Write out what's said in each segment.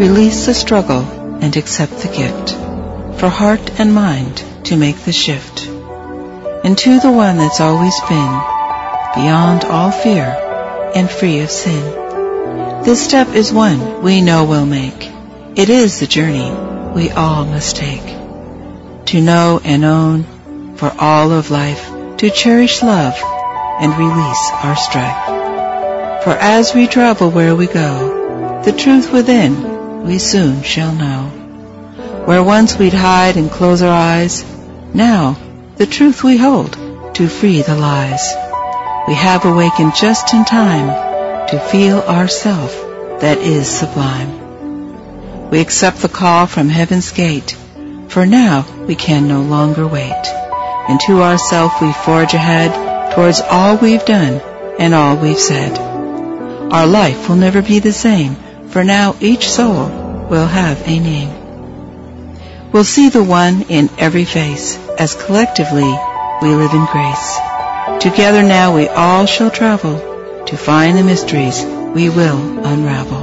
Release the struggle and accept the gift, for heart and mind to make the shift into the one that's always been, beyond all fear and free of sin. This step is one we know we'll make. It is the journey we all must take, to know and own for all of life, to cherish love and release our strife. For as we travel where we go, the truth within we soon shall know. Where once we'd hide and close our eyes, now the truth we hold to free the lies. We have awakened just in time to feel ourself that is sublime. We accept the call from heaven's gate, for now we can no longer wait. Into ourself we forge ahead towards all we've done and all we've said. Our life will never be the same, for now each soul will have a name. We'll see the one in every face, as collectively we live in grace. Together now we all shall travel to find the mysteries we will unravel.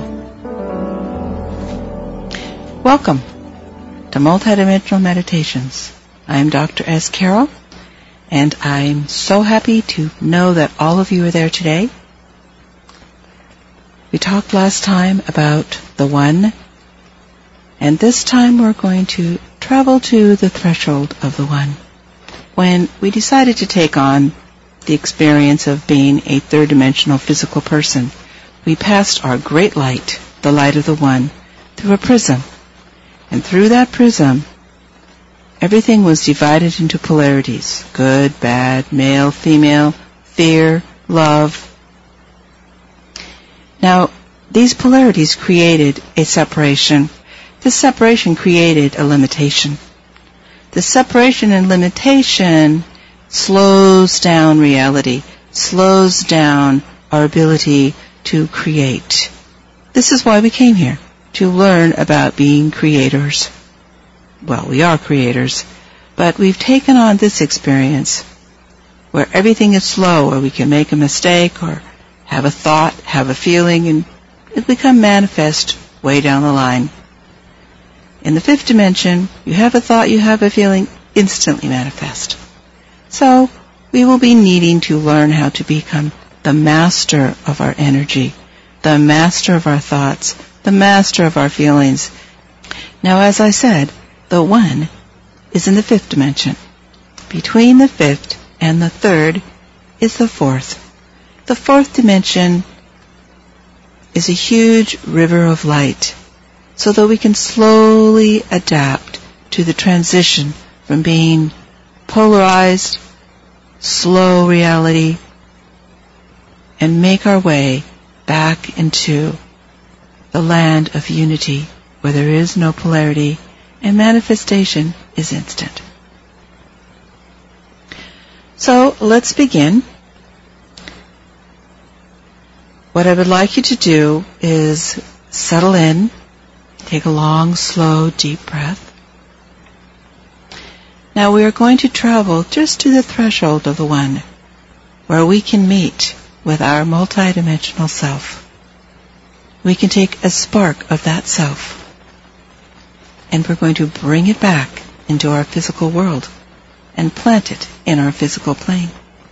Welcome to Multidimensional Meditations. I am Dr. S. Carroll, and I'm so happy to know that all of you are there today. We talked last time about the One, and this time we're going to travel to the threshold of the One. When we decided to take on the experience of being a third-dimensional physical person, we passed our great light, the light of the One, through a prism. And through that prism, everything was divided into polarities: good, bad, male, female, fear, love. Now, these polarities created a separation. This separation created a limitation. The separation and limitation slows down reality, slows down our ability to create. This is why we came here, to learn about being creators. Well, we are creators, but we've taken on this experience where everything is slow, where we can make a mistake or have a thought, have a feeling, and it become manifest way down the line. In the fifth dimension, you have a thought, you have a feeling, instantly manifest. So, we will be needing to learn how to become the master of our energy, the master of our thoughts, the master of our feelings. Now, as I said, the One is in the fifth dimension. Between the fifth and the third is the fourth. The fourth dimension is a huge river of light, so that we can slowly adapt to the transition from being polarized, slow reality, and make our way back into the land of unity, where there is no polarity and manifestation is instant. So let's begin. What I would like you to do is settle in, take a long, slow, deep breath. Now we are going to travel just to the threshold of the One, where we can meet with our multidimensional self. We can take a spark of that self, and we're going to bring it back into our physical world and plant it in our physical plane.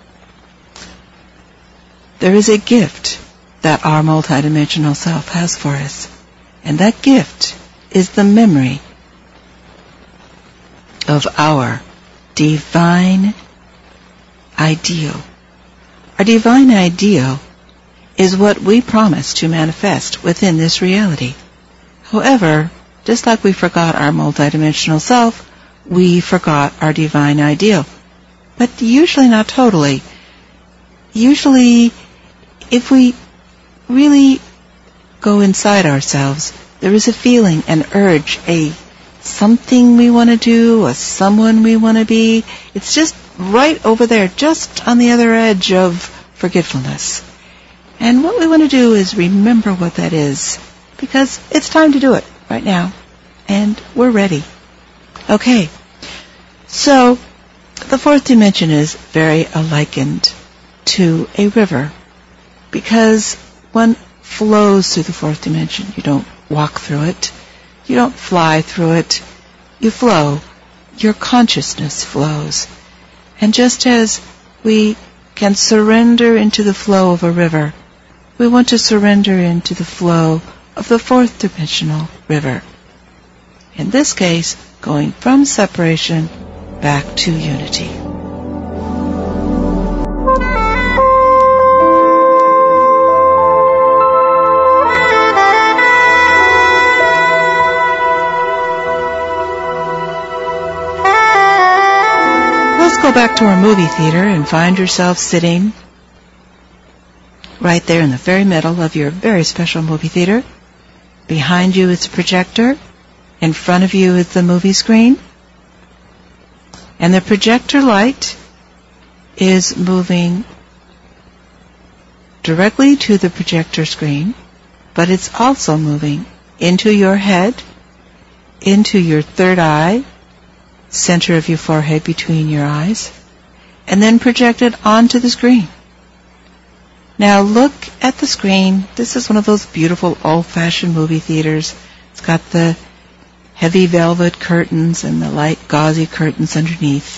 There is a gift that our multidimensional self has for us, and that gift is the memory of our divine ideal. Our divine ideal is what we promise to manifest within this reality. However, just like we forgot our multidimensional self, we forgot our divine ideal. But usually not totally. Usually, if we really go inside ourselves, there is a feeling, an urge, a something we want to do, a someone we want to be. It's just right over there, just on the other edge of forgetfulness. And what we want to do is remember what that is, because it's time to do it right now, and we're ready. Okay, so the fourth dimension is very likened to a river, because one flows through the fourth dimension. You don't walk through it. You don't fly through it. You flow. Your consciousness flows. And just as we can surrender into the flow of a river, we want to surrender into the flow of the fourth dimensional river. In this case, going from separation back to unity. Let's go back to our movie theater and find yourself sitting right there in the very middle of your very special movie theater. Behind you is a projector. In front of you is the movie screen. And the projector light is moving directly to the projector screen, but it's also moving into your head, into your third eye, center of your forehead between your eyes, and then projected onto the screen. Now look at the screen. This is one of those beautiful old-fashioned movie theaters. It's got the heavy velvet curtains and the light gauzy curtains underneath.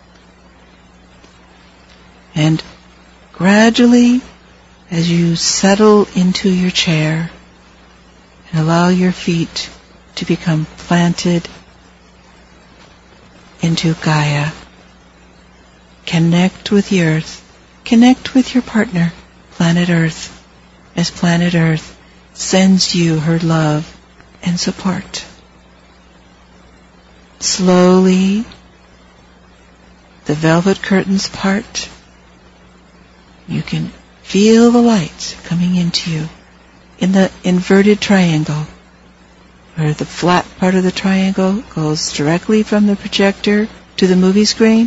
And gradually, as you settle into your chair and allow your feet to become planted into Gaia, connect with the earth, connect with your partner, planet Earth, as planet Earth sends you her love and support. Slowly, the velvet curtains part. You can feel the light coming into you in the inverted triangle, where the flat part of the triangle goes directly from the projector to the movie screen,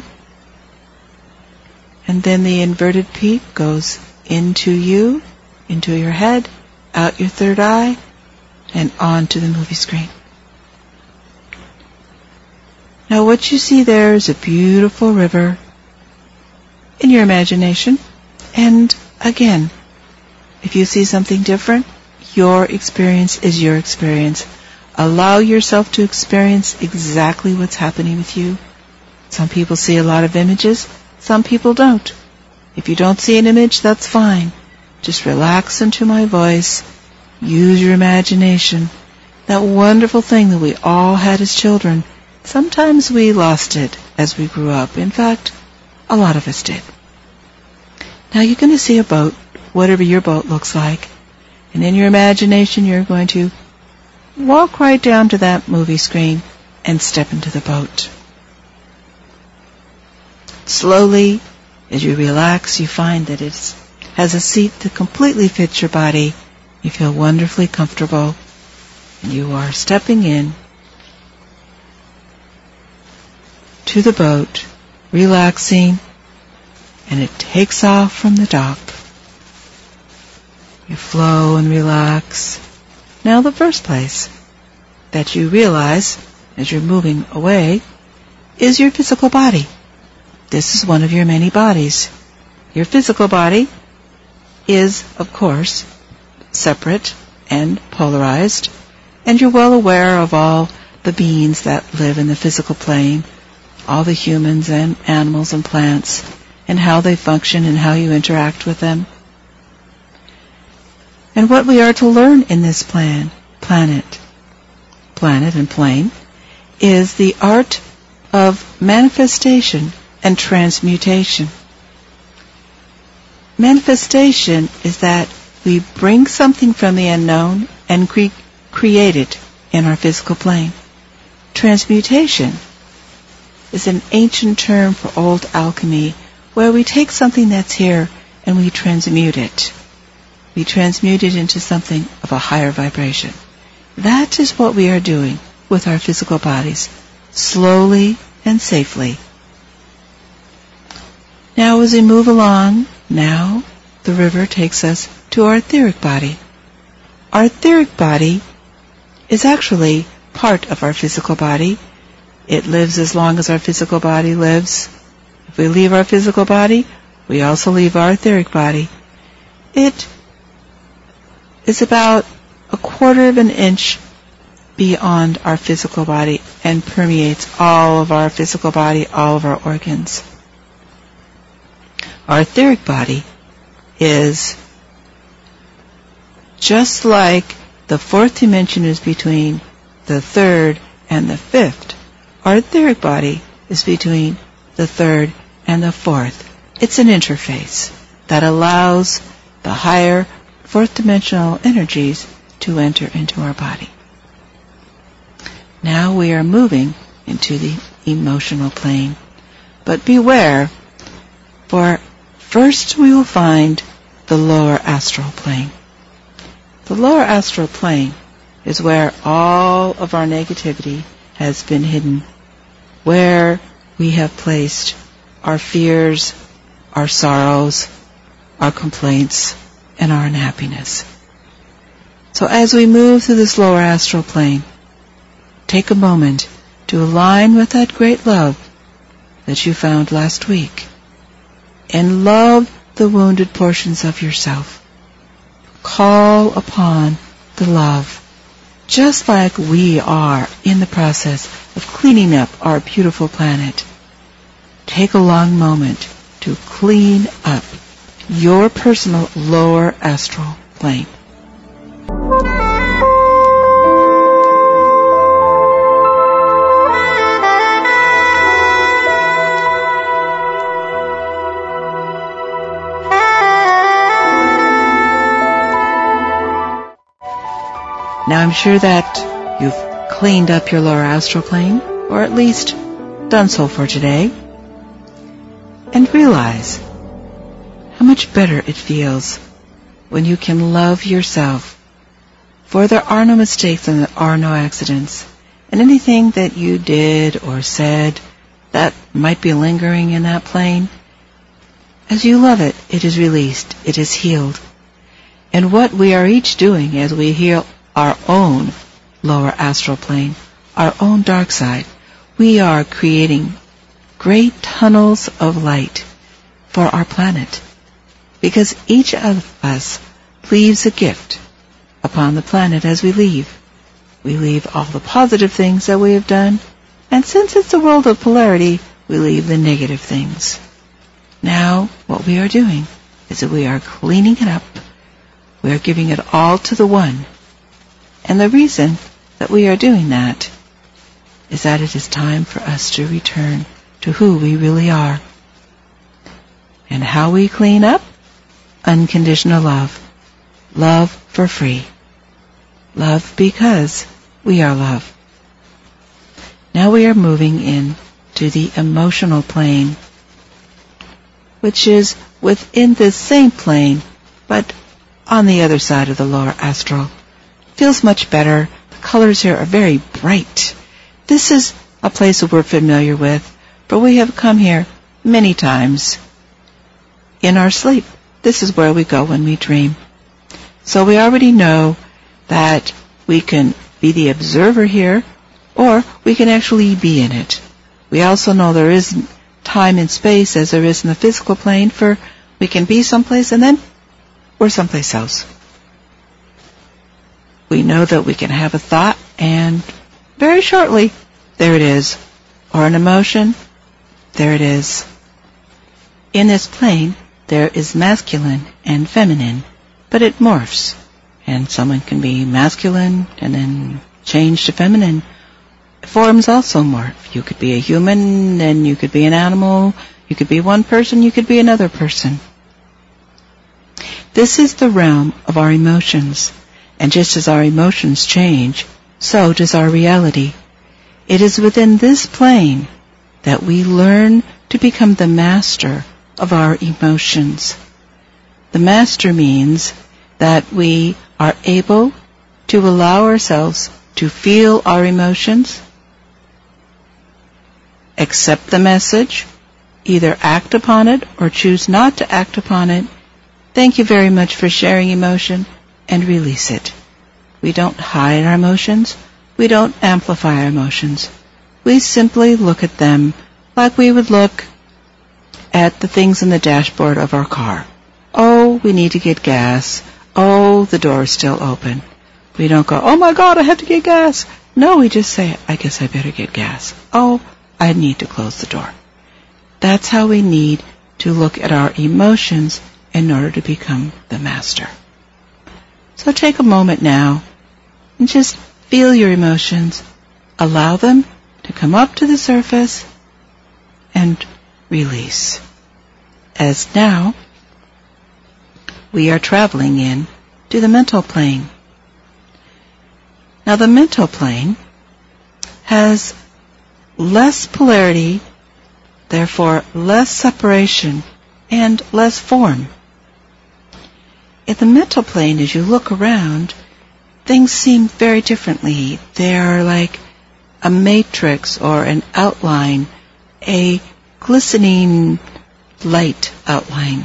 and then the inverted peak goes into you, into your head, out your third eye, and onto the movie screen. Now what you see there is a beautiful river in your imagination. And again, if you see something different, your experience is your experience. Allow yourself to experience exactly what's happening with you. Some people see a lot of images, some people don't. If you don't see an image, that's fine. Just relax into my voice. Use your imagination. That wonderful thing that we all had as children. Sometimes we lost it as we grew up. In fact, a lot of us did. Now you're going to see a boat, whatever your boat looks like. And in your imagination, you're going to walk right down to that movie screen and step into the boat. Slowly, as you relax, you find that it has a seat that completely fits your body. You feel wonderfully comfortable, and you are stepping in to the boat, relaxing, and it takes off from the dock. You flow and relax. Now the first place that you realize as you're moving away is your physical body. This is one of your many bodies. Your physical body is, of course, separate and polarized, and you're well aware of all the beings that live in the physical plane, all the humans and animals and plants, and how they function and how you interact with them. And what we are to learn in this planet and plane, is the art of manifestation and transmutation. Manifestation is that we bring something from the unknown and create it in our physical plane. Transmutation is an ancient term for old alchemy, where we take something that's here and we transmute it. We transmute it into something of a higher vibration. That is what we are doing with our physical bodies, slowly and safely. Now as we move along, now the river takes us to our etheric body. Our etheric body is actually part of our physical body. It lives as long as our physical body lives. If we leave our physical body, we also leave our etheric body. It is about 1/4 of an inch beyond our physical body and permeates all of our physical body, all of our organs. Our etheric body is just like the fourth dimension is between the third and the fifth. Our etheric body is between the third and the fourth. It's an interface that allows the higher fourth dimensional energies to enter into our body. Now we are moving into the emotional plane. But beware, for first we will find the lower astral plane. The lower astral plane is where all of our negativity has been hidden, where we have placed our fears, our sorrows, our complaints, and our unhappiness. So as we move through this lower astral plane, take a moment to align with that great love that you found last week, and love the wounded portions of yourself. Call upon the love, just like we are in the process of cleaning up our beautiful planet. Take a long moment to clean up your personal lower astral plane. Now I'm sure that you've cleaned up your lower astral plane, or at least done so for today, and realize how much better it feels when you can love yourself. For there are no mistakes and there are no accidents, and anything that you did or said that might be lingering in that plane, as you love it, it is released, it is healed. And what we are each doing as we heal our own lower astral plane, our own dark side, we are creating great tunnels of light for our planet. Because each of us leaves a gift upon the planet as we leave. We leave all the positive things that we have done, and since it's a world of polarity, we leave the negative things. Now, what we are doing is that we are cleaning it up. We are giving it all to the One. And the reason that we are doing that is that it is time for us to return to who we really are. And how we clean up? Unconditional love. Love for free. Love because we are love. Now we are moving in to the emotional plane, which is within this same plane, but on the other side of the lower astral. Feels much better. The colors here are very bright. This is a place that we're familiar with, but we have come here many times in our sleep. This is where we go when we dream. So we already know that we can be the observer here, or we can actually be in it. We also know there is time and space as there is in the physical plane, for we can be someplace and then we're someplace else. We know that we can have a thought and very shortly, there it is. Or an emotion, there it is. In this plane, there is masculine and feminine, but it morphs. And someone can be masculine and then change to feminine. Forms also morph. You could be a human, and you could be an animal. You could be one person, you could be another person. This is the realm of our emotions. And just as our emotions change, so does our reality. It is within this plane that we learn to become the master of our emotions. The master means that we are able to allow ourselves to feel our emotions, accept the message, either act upon it or choose not to act upon it. Thank you very much for sharing emotion, and release it. We don't hide our emotions. We don't amplify our emotions. We simply look at them like we would look at the things in the dashboard of our car. Oh, we need to get gas. Oh, the door is still open. We don't go, oh my God, I have to get gas. No, we just say, I guess I better get gas. Oh, I need to close the door. That's how we need to look at our emotions in order to become the master. So take a moment now and just feel your emotions. Allow them to come up to the surface and release. As now, we are traveling in to the mental plane. Now the mental plane has less polarity, therefore less separation and less form. In the mental plane, as you look around, things seem very differently. They are like a matrix or an outline, a glistening light outline.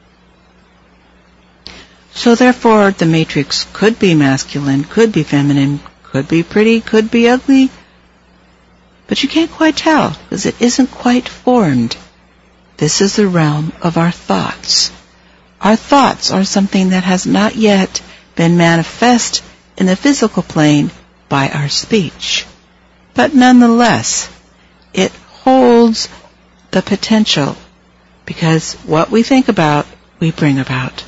So therefore, the matrix could be masculine, could be feminine, could be pretty, could be ugly, but you can't quite tell because it isn't quite formed. This is the realm of our thoughts. Our thoughts are something that has not yet been manifest in the physical plane by our speech. But nonetheless, it holds the potential because what we think about, we bring about.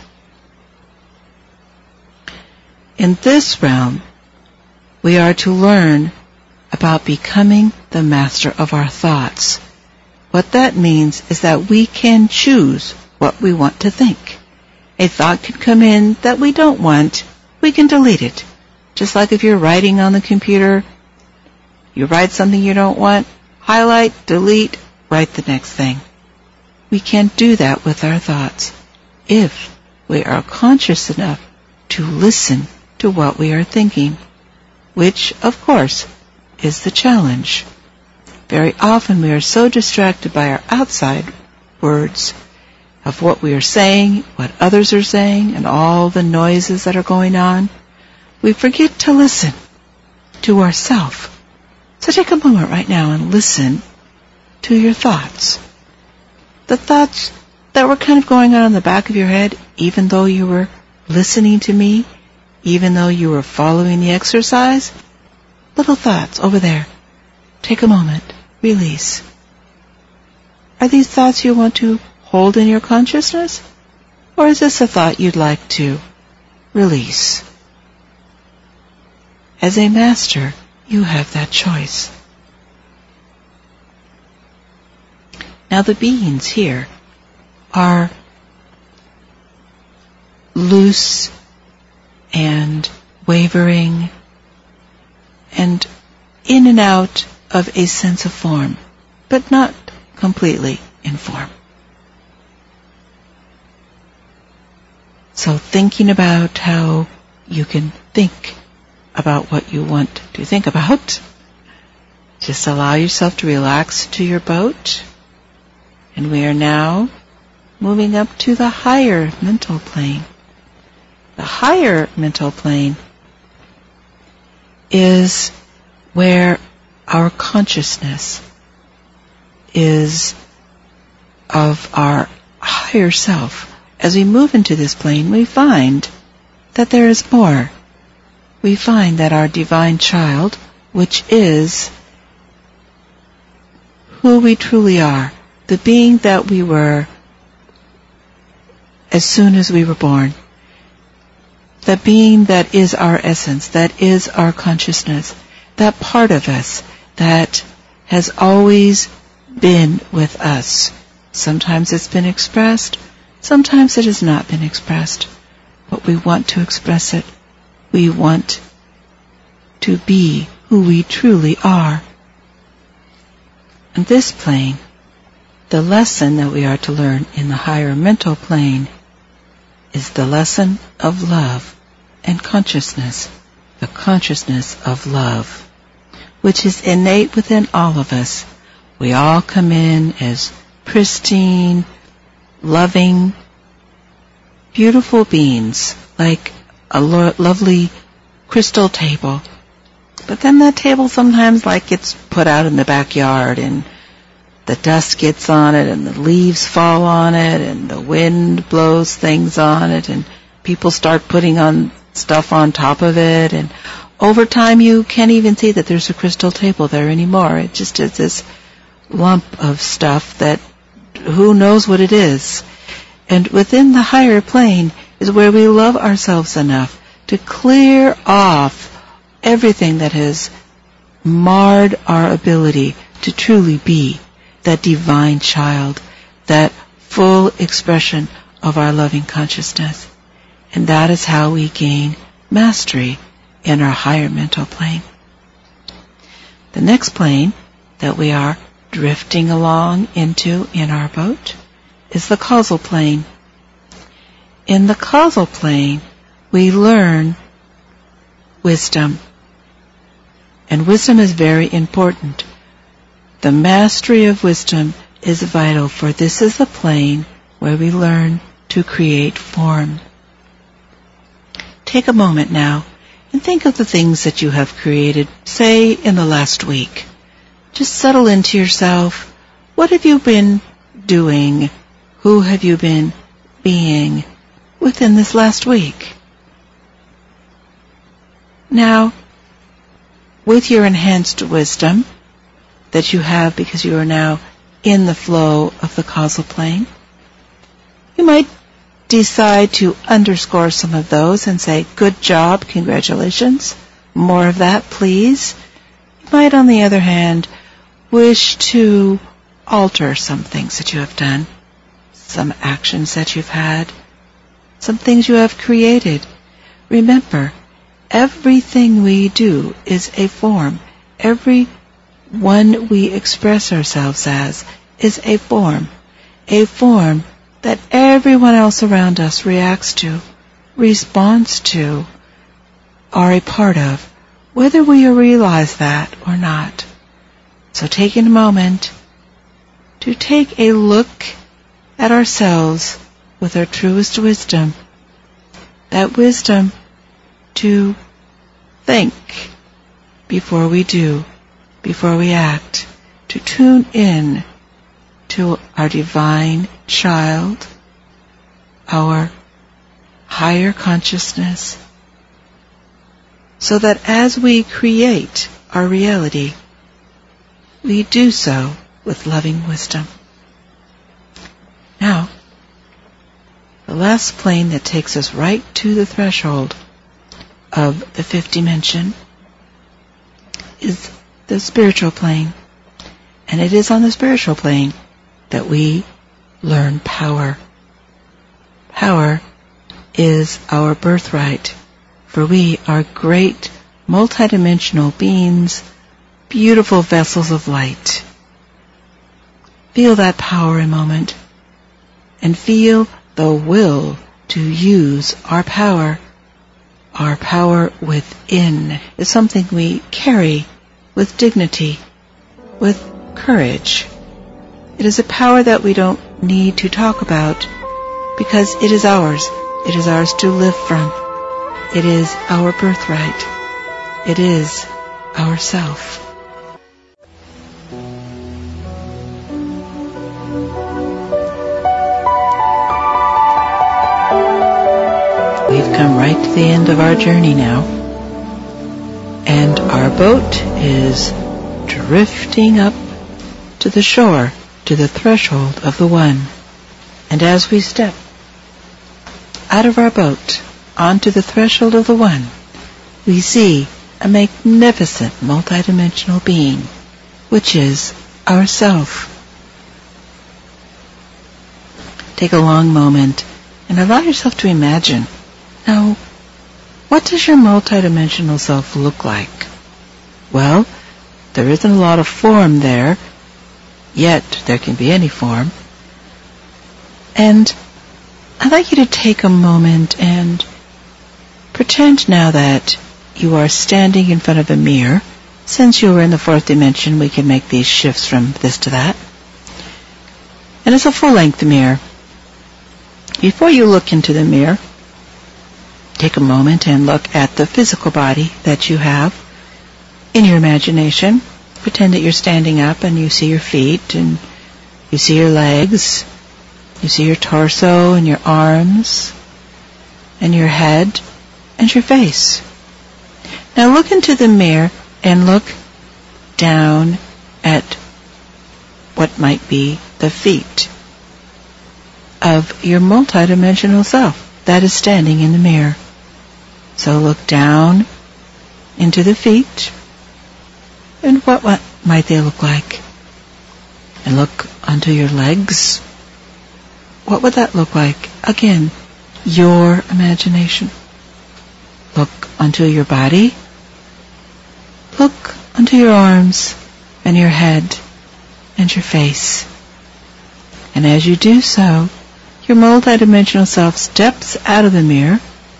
In this realm, we are to learn about becoming the master of our thoughts. What that means is that we can choose what we want to think. A thought can come in that we don't want, we can delete it. Just like if you're writing on the computer, you write something you don't want, highlight, delete, write the next thing. We can't do that with our thoughts if we are conscious enough to listen to what we are thinking, which, of course, is the challenge. Very often we are so distracted by our outside words of what we are saying, what others are saying, and all the noises that are going on, we forget to listen to ourselves. So take a moment right now and listen to your thoughts. The thoughts that were kind of going on in the back of your head, even though you were listening to me, even though you were following the exercise, little thoughts over there. Take a moment. Release. Are these thoughts you want to hold in your consciousness? Or is this a thought you'd like to release? As a master, you have that choice. Now the beings here are loose and wavering and in and out of a sense of form, but not completely in form. So thinking about how you can think about what you want to think about, just allow yourself to relax to your boat. And we are now moving up to the higher mental plane. The higher mental plane is where our consciousness is of our higher self. As we move into this plane, we find that there is more. We find that our divine child, which is who we truly are, the being that we were as soon as we were born, the being that is our essence, that is our consciousness, that part of us that has always been with us. Sometimes it's been expressed, sometimes it has not been expressed, but we want to express it. We want to be who we truly are. On this plane, the lesson that we are to learn in the higher mental plane is the lesson of love and consciousness, the consciousness of love, which is innate within all of us. We all come in as pristine, loving, beautiful beings, like a lovely crystal table. But then that table sometimes gets put out in the backyard and the dust gets on it and the leaves fall on it and the wind blows things on it and people start putting on stuff on top of it and Over time, you can't even see that there's a crystal table there anymore. It just is this lump of stuff that who knows what it is. And within the higher plane is where we love ourselves enough to clear off everything that has marred our ability to truly be that divine child, that full expression of our loving consciousness. And that is how we gain mastery in our higher mental plane. The next plane that we are drifting along into in our boat is the causal plane. In the causal plane, we learn wisdom. And wisdom is very important. The mastery of wisdom is vital, for this is the plane where we learn to create form. Take a moment now and think of the things that you have created, say, in the last week. Just settle into yourself. What have you been doing? Who have you been being within this last week? Now, with your enhanced wisdom that you have because you are now in the flow of the causal plane, you might decide to underscore some of those and say, good job, congratulations, more of that, please. You might, on the other hand, wish to alter some things that you have done, some actions that you've had, some things you have created. Remember, everything we do is a form. Every one we express ourselves as is a form that everyone else around us reacts to, responds to, are a part of, whether we realize that or not. So taking a moment to take a look at ourselves with our truest wisdom, that wisdom to think before we do, before we act, to tune in to our divine child, our higher consciousness, so that as we create our reality, we do so with loving wisdom. Now, the last plane that takes us right to the threshold of the fifth dimension is the spiritual plane. And it is on the spiritual plane that we learn power. Power is our birthright, for we are great multidimensional beings, beautiful vessels of light. Feel that power a moment, and feel the will to use our power. Our power within is something we carry with dignity, with courage. It is a power that we don't need to talk about because it is ours. It is ours to live from. It is our birthright. It is our self. We've come right to the end of our journey now, and our boat is drifting up to the shore, to the threshold of the One. And as we step out of our boat onto the threshold of the One, we see a magnificent multidimensional being, which is ourself. Take a long moment and allow yourself to imagine. Now, what does your multidimensional self look like? Well, there isn't a lot of form there, yet there can be any form. And I'd like you to take a moment and pretend now that you are standing in front of a mirror. Since you are in the fourth dimension, we can make these shifts from this to that. And it's a full-length mirror. Before you look into the mirror, take a moment and look at the physical body that you have in your imagination. Pretend that you're standing up and you see your feet and you see your legs, you see your torso and your arms and your head and your face. Now look into the mirror and look down at what might be the feet of your multidimensional self that is standing in the mirror. So look down into the feet, and what might they look like? And look onto your legs. What would that look like? Again, your imagination. Look onto your body. Look onto your arms and your head and your face. And as you do so, your multidimensional self steps out of the mirror,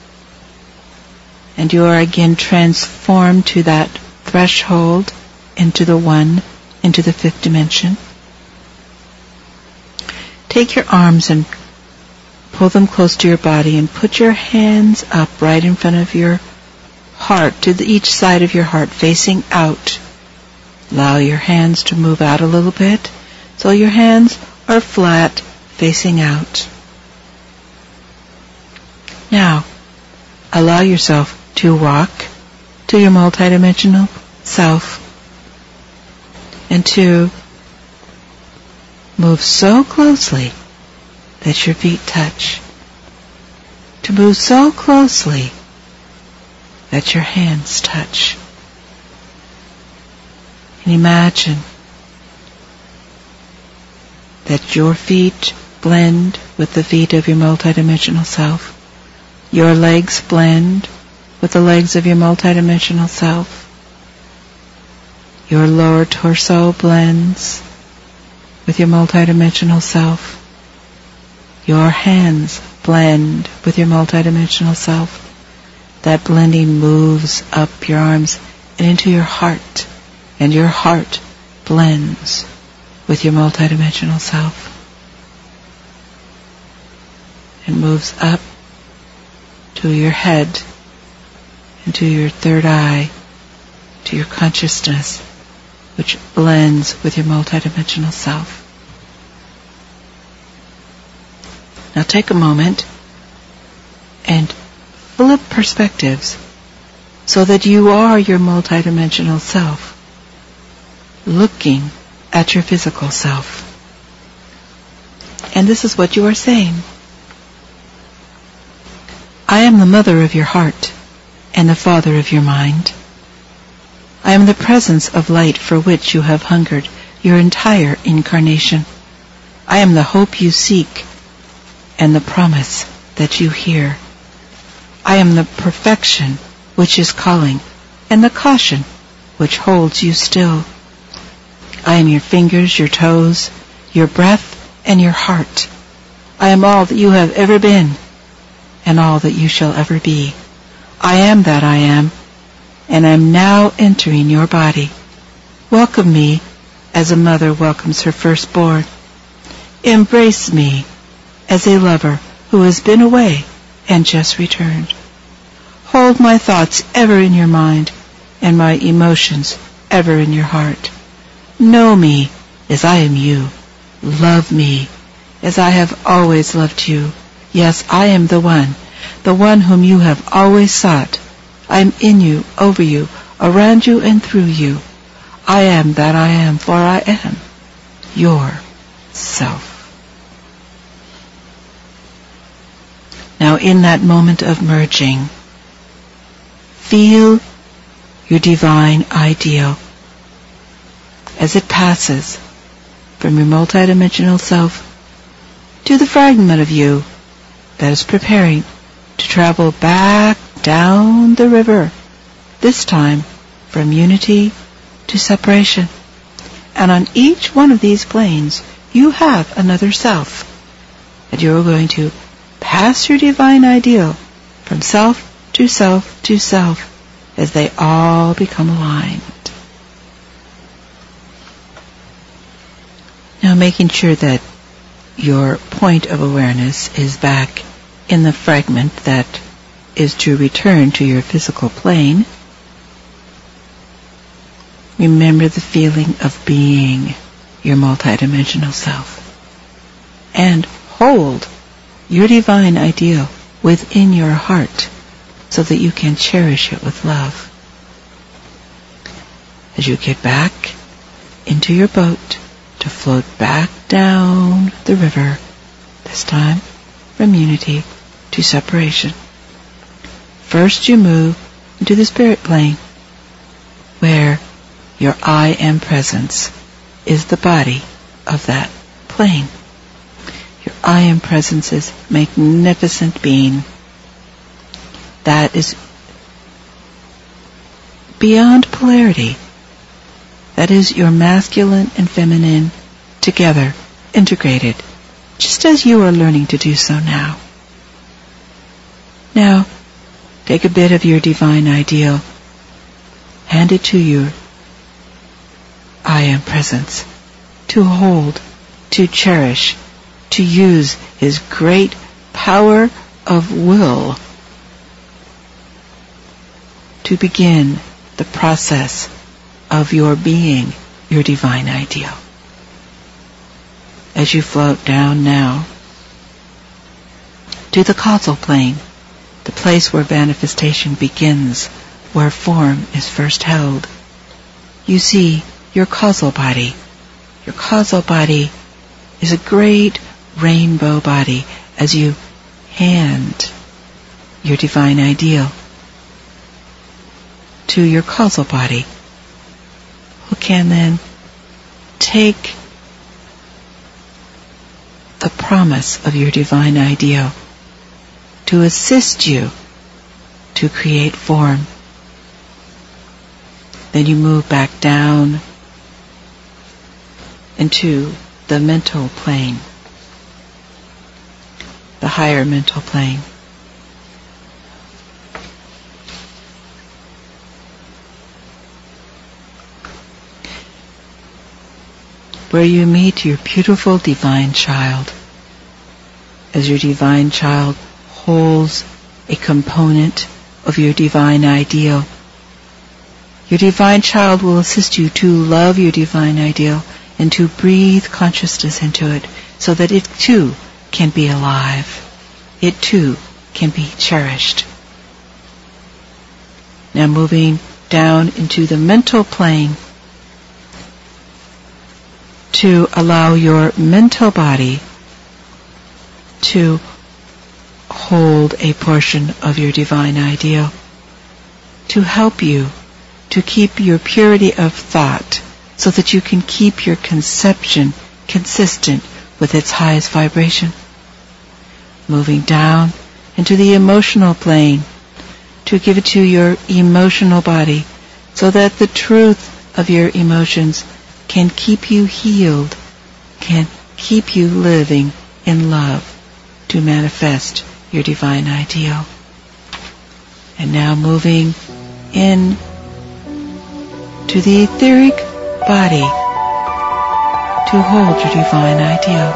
and you are again transformed to that threshold into the one, into the fifth dimension. Take your arms and pull them close to your body and put your hands up right in front of your heart, to each side of your heart, facing out. Allow your hands to move out a little bit so your hands are flat, facing out. Now, allow yourself to walk to your multidimensional self and to move so closely that your feet touch. To move so closely that your hands touch. And imagine that your feet blend with the feet of your multidimensional self. Your legs blend with the legs of your multidimensional self. Your lower torso blends with your multidimensional self. Your hands blend with your multidimensional self. That blending moves up your arms and into your heart, and your heart blends with your multidimensional self and moves up to your head and to your third eye, to your consciousness, which blends with your multidimensional self. Now take a moment and flip perspectives so that you are your multidimensional self, looking at your physical self. And this is what you are saying. I am the mother of your heart and the father of your mind. I am the presence of light for which you have hungered your entire incarnation. I am the hope you seek and the promise that you hear. I am the perfection which is calling and the caution which holds you still. I am your fingers, your toes, your breath, and your heart. I am all that you have ever been and all that you shall ever be. I am that I am, and I am now entering your body. Welcome me as a mother welcomes her firstborn. Embrace me as a lover who has been away and just returned. Hold my thoughts ever in your mind and my emotions ever in your heart. Know me as I am you. Love me as I have always loved you. Yes, I am the one whom you have always sought. I am in you, over you, around you, and through you. I am that I am, for I am your self. Now in that moment of merging, feel your divine ideal as it passes from your multidimensional self to the fragment of you that is preparing to travel back down the river, this time from unity to separation. And on each one of these planes, you have another self. And you're going to pass your divine ideal from self to self to self as they all become aligned. Now making sure that your point of awareness is back in the fragment that is to return to your physical plane. Remember the feeling of being your multidimensional self. And hold your divine ideal within your heart so that you can cherish it with love. as you get back into your boat to float back down the river, this time from unity to separation. First you move into the spirit plane, where your I Am Presence is the body of that plane. Your I Am Presence is magnificent being that is beyond polarity. That is your masculine and feminine together, integrated, just as you are learning to do so now. Now, take a bit of your divine ideal, hand it to your I Am Presence, to hold, to cherish, to use his great power of will to begin the process of your being your divine ideal. As you float down now to the causal plane, the place where manifestation begins, where form is first held, you see your causal body. Your causal body is a great rainbow body as you hand your divine ideal to your causal body, who can then take the promise of your divine ideal to assist you to create form. Then you move back down into the mental plane, the higher mental plane. Where you meet your beautiful divine child, as your divine child holds a component of your divine ideal. Your divine child will assist you to love your divine ideal and to breathe consciousness into it so that it too can be alive. It too can be cherished. Now moving down into the mental plane, to allow your mental body to hold a portion of your divine ideal, to help you to keep your purity of thought so that you can keep your conception consistent with its highest vibration. Moving down into the emotional plane, to give it to your emotional body so that the truth of your emotions can keep you healed, can keep you living in love to manifest your divine ideal. And now moving in to the etheric body to hold your divine ideal.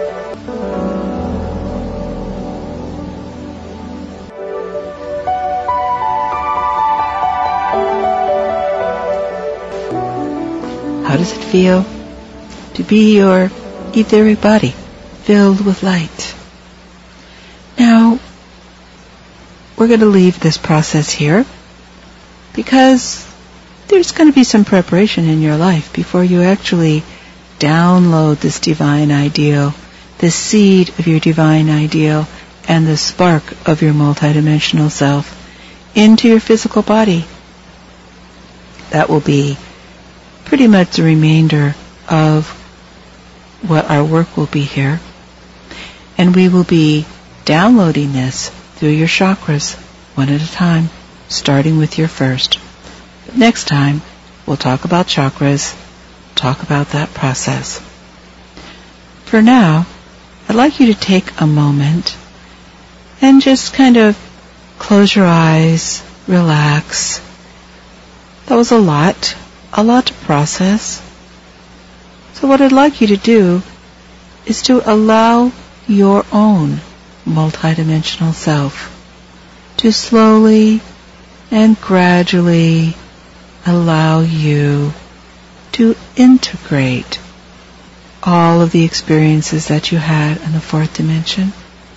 How does it feel to be your etheric body filled with light? Now, we're going to leave this process here because there's going to be some preparation in your life before you actually download this divine ideal, the seed of your divine ideal, and the spark of your multidimensional self into your physical body. That will be pretty much the remainder of what our work will be here. And we will be downloading this through your chakras, one at a time, starting with your first. But next time, we'll talk about chakras, talk about that process. For now, I'd like you to take a moment and just kind of close your eyes, relax. That was a lot to process. So what I'd like you to do is to allow your own multidimensional self to slowly and gradually allow you to integrate all of the experiences that you had in the fourth dimension.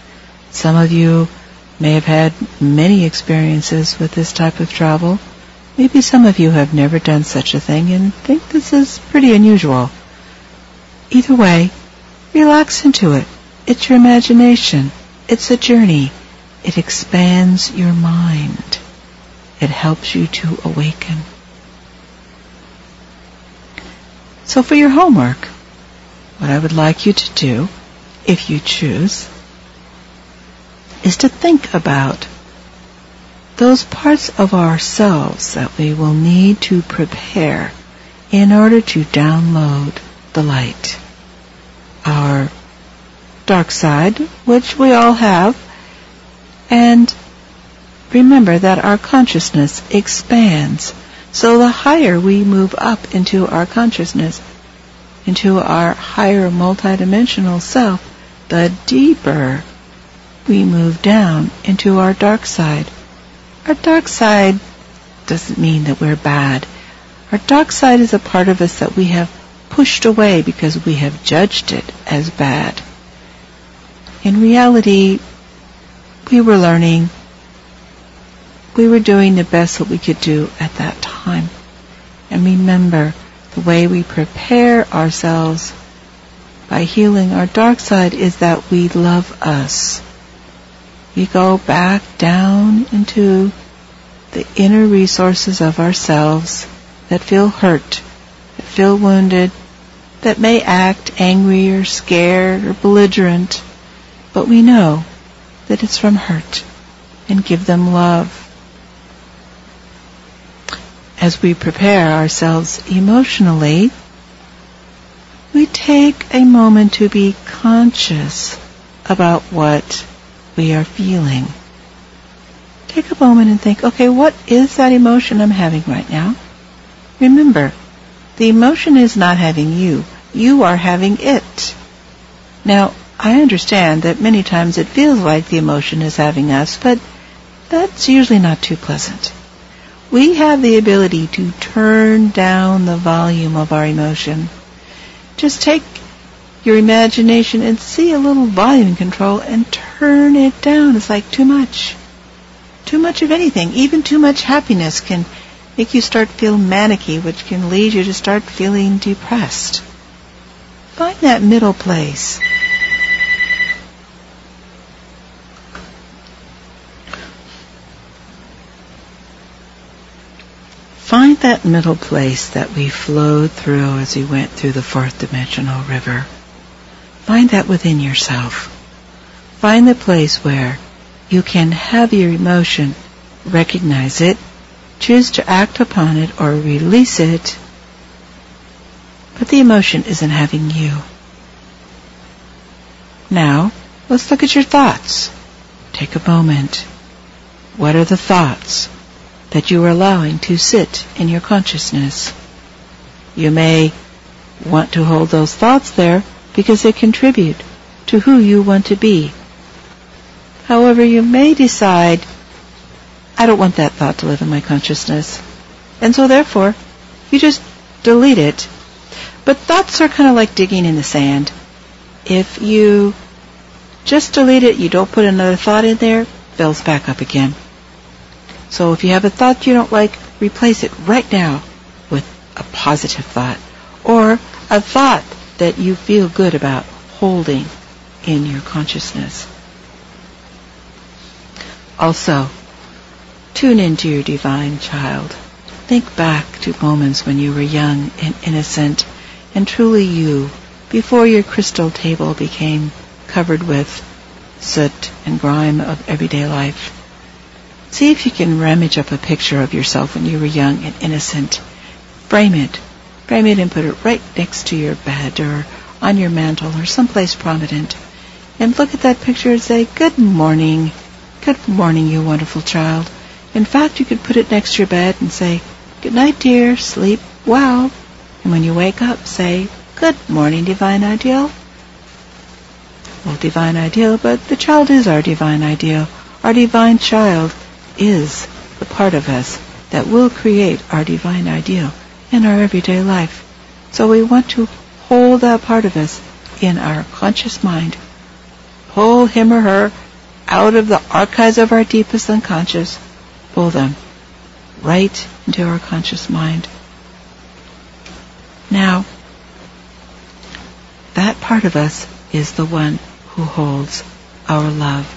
Some of you may have had many experiences with this type of travel. Maybe some of you have never done such a thing and think this is pretty unusual. Either way, relax into it. It's your imagination. It's a journey. It expands your mind. It helps you to awaken. So for your homework, what I would like you to do, if you choose, is to think about those parts of ourselves that we will need to prepare in order to download the light. Our dark side, which we all have, and remember that our consciousness expands. So the higher we move up into our consciousness, into our higher multidimensional self, the deeper we move down into our dark side. Our dark side doesn't mean that we're bad. Our dark side is a part of us that we have pushed away because we have judged it as bad. In reality, we were learning. We were doing the best that we could do at that time. And remember, the way we prepare ourselves by healing our dark side is that we love us. We go back down into the inner resources of ourselves that feel hurt, that feel wounded, that may act angry or scared or belligerent, but we know that it's from hurt, and give them love. As we prepare ourselves emotionally, we take a moment to be conscious about what we are feeling. Take a moment and think, okay, what is that emotion I'm having right now? Remember, the emotion is not having you. You are having it. Now, I understand that many times it feels like the emotion is having us, but that's usually not too pleasant. We have the ability to turn down the volume of our emotion. Just take your imagination and see a little volume control and turn it down. It's like too much. Too much of anything. Even too much happiness can make you start feeling manicky, which can lead you to start feeling depressed. Find that middle place. Find that middle place that we flowed through as we went through the fourth dimensional river. Find that within yourself. Find the place where you can have your emotion, recognize it, choose to act upon it or release it, but the emotion isn't having you. Now, let's look at your thoughts. Take a moment. What are the thoughts that you are allowing to sit in your consciousness? You may want to hold those thoughts there because they contribute to who you want to be. However, you may decide, I don't want that thought to live in my consciousness. And so therefore, you just delete it. But thoughts are kind of like digging in the sand. If you just delete it, you don't put another thought in there, it builds back up again. So if you have a thought you don't like, replace it right now with a positive thought or a thought that you feel good about holding in your consciousness. Also, tune into your divine child. Think back to moments when you were young and innocent and truly you, before your crystal table became covered with soot and grime of everyday life. See if you can rummage up a picture of yourself when you were young and innocent. Frame it and put it right next to your bed or on your mantle or someplace prominent. And look at that picture and say, good morning, you wonderful child. In fact, you could put it next to your bed and say, good night, dear, sleep well. And when you wake up, say, good morning, divine ideal. Well, divine ideal, but the child is our divine ideal. Our divine child is the part of us that will create our divine ideal in our everyday life. So we want to hold that part of us in our conscious mind. Pull him or her out of the archives of our deepest unconscious. Pull them right into our conscious mind. Now, that part of us is the one who holds our love.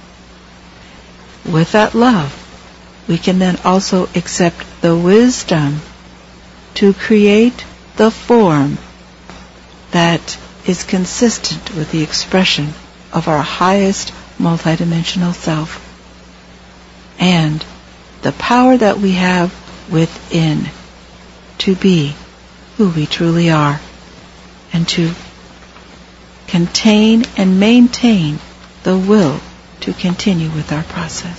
With that love, we can then also accept the wisdom to create the form that is consistent with the expression of our highest multidimensional self, and the power that we have within to be who we truly are, and to contain and maintain the will to continue with our process.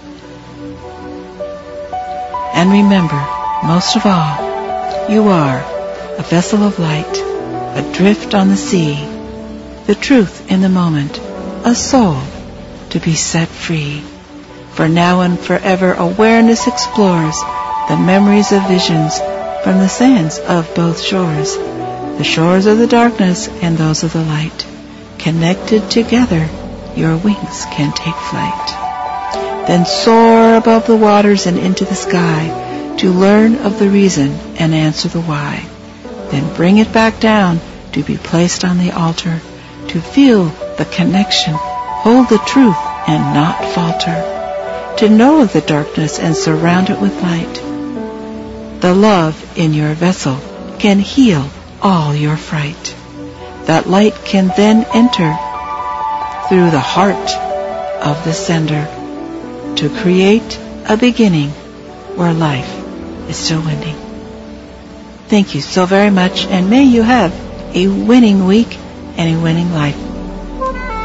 And remember, most of all, you are a vessel of light, adrift on the sea, the truth in the moment, a soul to be set free. For now and forever awareness explores the memories of visions from the sands of both shores, the shores of the darkness and those of the light. Connected together, your wings can take flight. Then soar above the waters and into the sky to learn of the reason and answer the why. Then bring it back down to be placed on the altar, to feel the connection, hold the truth and not falter, to know of the darkness and surround it with light. The love in your vessel can heal all your fright. That light can then enter through the heart of the sender to create a beginning where life is still winning. Thank you so very much, and may you have a winning week and a winning life.